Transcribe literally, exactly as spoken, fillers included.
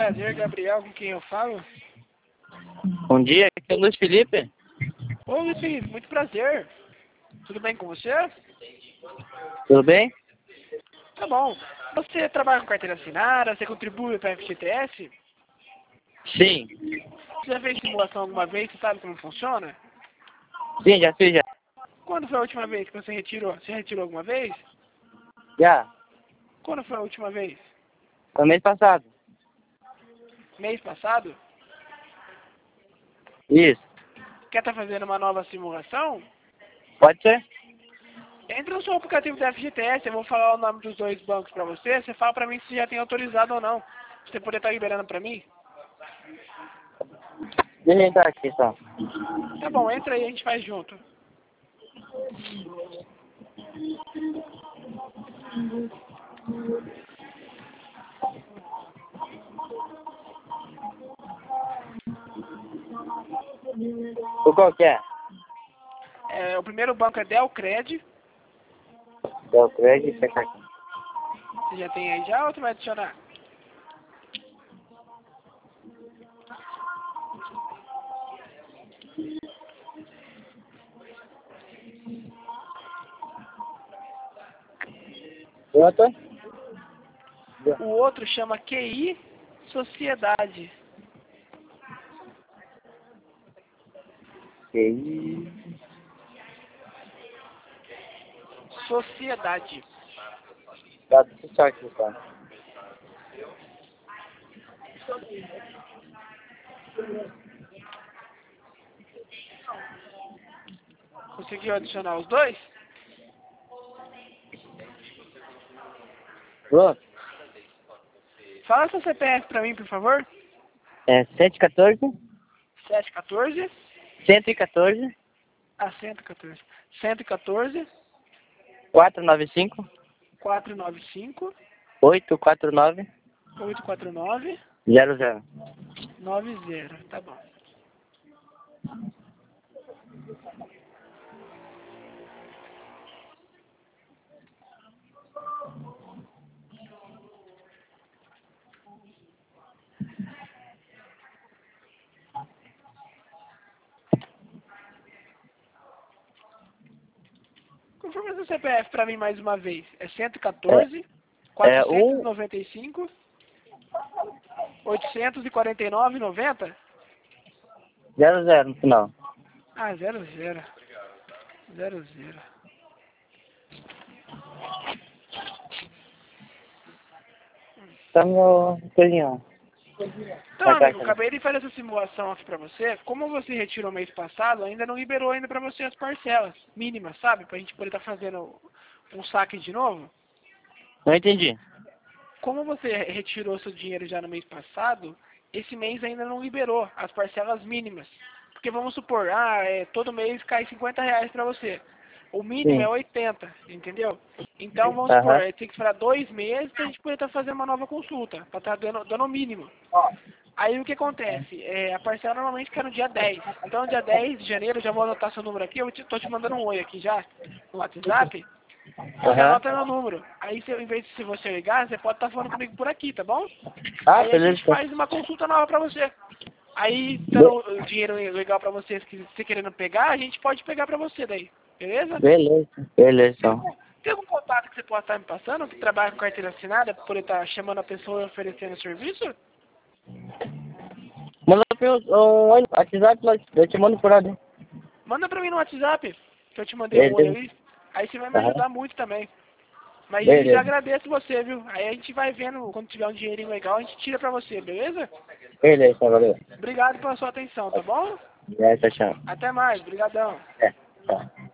prazer, Gabriel, com quem eu falo. Bom dia, aqui é o Luiz Felipe. Ô, Luiz Felipe, muito prazer. Tudo bem com você? Tudo bem? Tá bom. Você trabalha com carteira assinada, você contribui para a F G T S? Sim. Você já fez simulação alguma vez? Você sabe como funciona? Sim, já fiz já. Quando foi a última vez que você retirou? Você retirou alguma vez? Já. Quando foi a última vez? Foi mês passado. Mês passado? Isso. Quer estar fazendo uma nova simulação? Pode ser? Entra no seu aplicativo da F G T S, eu vou falar o nome dos dois bancos para você, você fala para mim se já tem autorizado ou não. Pra você poder estar liberando para mim? Deixa eu entrar aqui só. Tá bom, entra aí, a gente faz junto. O qual que é? É, o primeiro banco é Delcred. Deu crédito, fecha aqui. Você já tem aí já ou você vai adicionar? Pronto? O outro chama Q I Sociedade. Ok. Sociedade. Tá, deixa eu aqui só. Conseguiu adicionar os dois? Pronto. Fala seu C P F pra mim, por favor. É cento e quatorze, sete um quatro. cento e quatorze, Ah, cento e quatorze. cento e quatorze, quatrocentos e noventa e cinco, quatrocentos e noventa e cinco, oitocentos e quarenta e nove, oitocentos e quarenta e nove, zero zero. noventa. Tá bom. Confirma seu C P F pra mim mais uma vez. É cento e quatorze, quatrocentos e noventa e cinco, oitocentos e quarenta e nove, noventa? Zero zero no final. Ah, zero zero. Zero zero. Tá no coisinho. Então, amigo, acabei de fazer essa simulação aqui pra você. Como você retirou mês passado, ainda não liberou ainda pra você as parcelas mínimas, sabe? Pra gente poder estar fazendo um saque de novo. Não entendi. Como você retirou seu dinheiro já no mês passado, esse mês ainda não liberou as parcelas mínimas. Porque vamos supor, ah, é, todo mês cai cinquenta reais pra você. O mínimo Sim. é oitenta, entendeu? Então vamos Aham. supor, é, tem que esperar dois meses pra gente poder estar fazendo uma nova consulta, pra estar dando, dando o mínimo. Aí o que acontece? É, a parcela normalmente cai no dia dez. Então dia dez de janeiro, eu já vou anotar seu número aqui, eu te, tô te mandando um oi aqui já, no WhatsApp. Você Aham. anota meu número. Aí, se, em vez de se você ligar, você pode estar falando comigo por aqui, tá bom? Ah, Aí a gente beleza. faz uma consulta nova pra você. Aí, dando o dinheiro legal pra vocês que você querendo pegar, a gente pode pegar pra você daí. Beleza? Beleza. Beleza, então. Tem algum contato que você possa estar me passando, que trabalha com carteira assinada, pra poder estar chamando a pessoa e oferecendo serviço? Manda pra mim um WhatsApp lá, eu te mando por ali. Manda pra mim no WhatsApp, que eu te mandei um oi Beleza. aí. Aí você vai me Aham. ajudar muito também. Mas eu já Beleza. agradeço você, viu? Aí a gente vai vendo, quando tiver um dinheirinho legal, a gente tira pra você, beleza? Beleza, valeu. Obrigado pela sua atenção, tá bom? É, tchau, tchau. Até mais, brigadão. É, tchau.